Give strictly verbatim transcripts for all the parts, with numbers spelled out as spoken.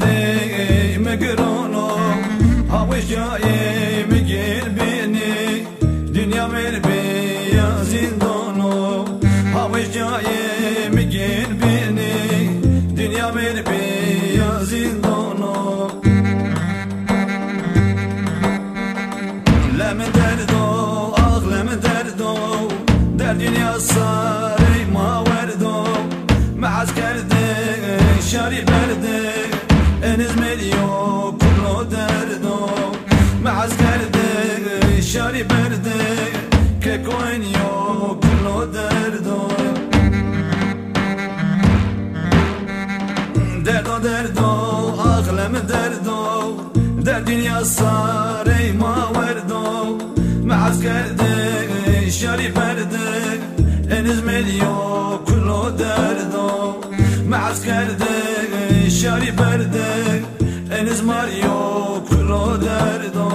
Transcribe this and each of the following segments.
کردی مگرانو هاوش جایی مگیر بینی دنیا مر بیا زندانو هاوش جایی مگیر بینی دنیا مر بیا زندانو لم دردو آخ لم دردو در دنیا ساری ما وردو معز کرده شاری برده انز ملیو کلو دردو معز کرده شاری برده که کوینیو کلو دردو دردو دردو آخلم دردو در دنیا ساری ما وردو معز کرده شاری برده انز ملیو کلو دردو معز کرده شاری برده انز ماریو کلو دردو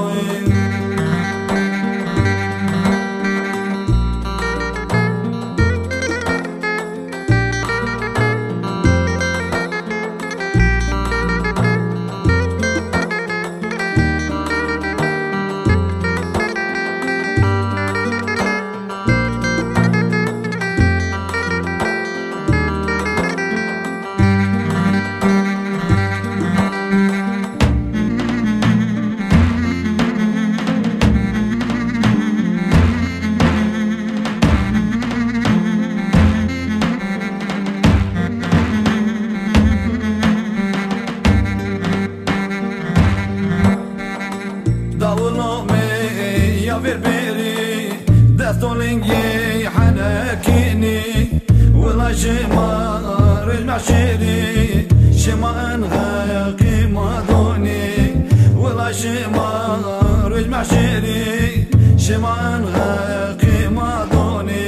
ver beri destolingي حناكيني ولا شما رجع شيري شما انغاقي ما دوني ولا شما رجع شيري شما انغاقي ما دوني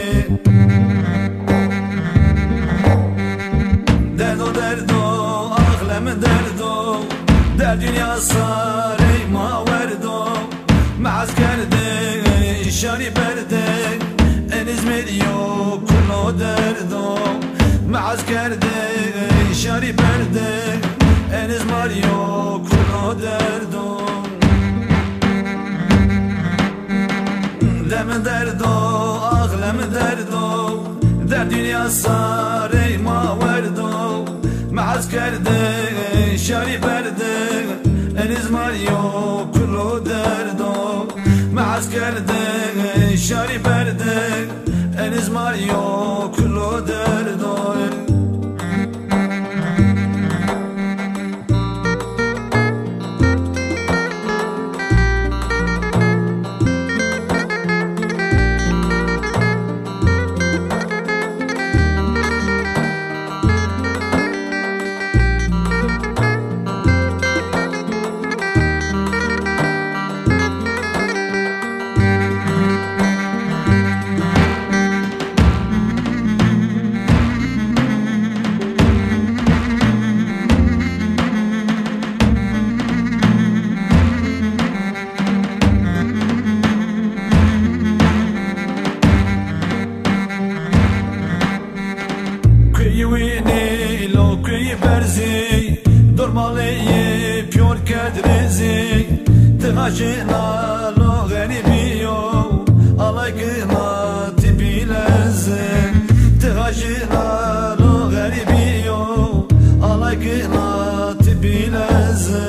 دردو دردو اغلم دردو در دنیا ساري ما وردو معز کرده شاری برده انز ملیو کلو دردو معز کرده شاری برده انز ماریو کلو دردو لم دردو آغلم دردو در دنیا ساری ما وردو معز کرده شاری برده انز ماریو کلو دردو معز کرده شاری برده انز ماریو کلو دردو وینی لوکی برزی درمالی پیور کدرزی تغاشینا لو غریبیو آلایکنا تیبی لزی تغاشینا لو غریبیو آلایکنا تیبی لزی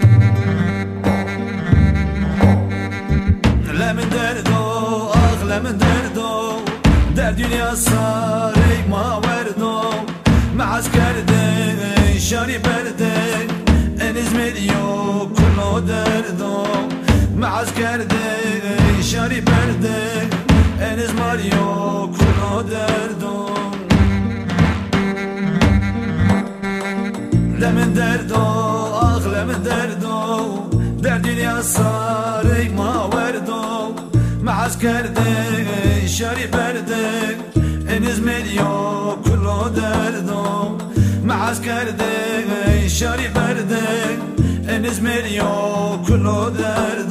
لم دردو آغلم دردو در دنیا ساری ما وردو معز کرده شاری برده انز ملیو کلو دردو معز کرده شاری برده انز ماریو کلو دردو لم دردو آغلم دردو در دنیا ساری ما وردو معز کرده شاری برده انز ملیو کلو دردو معز کرده شاری برده انز ملیو کلو دردو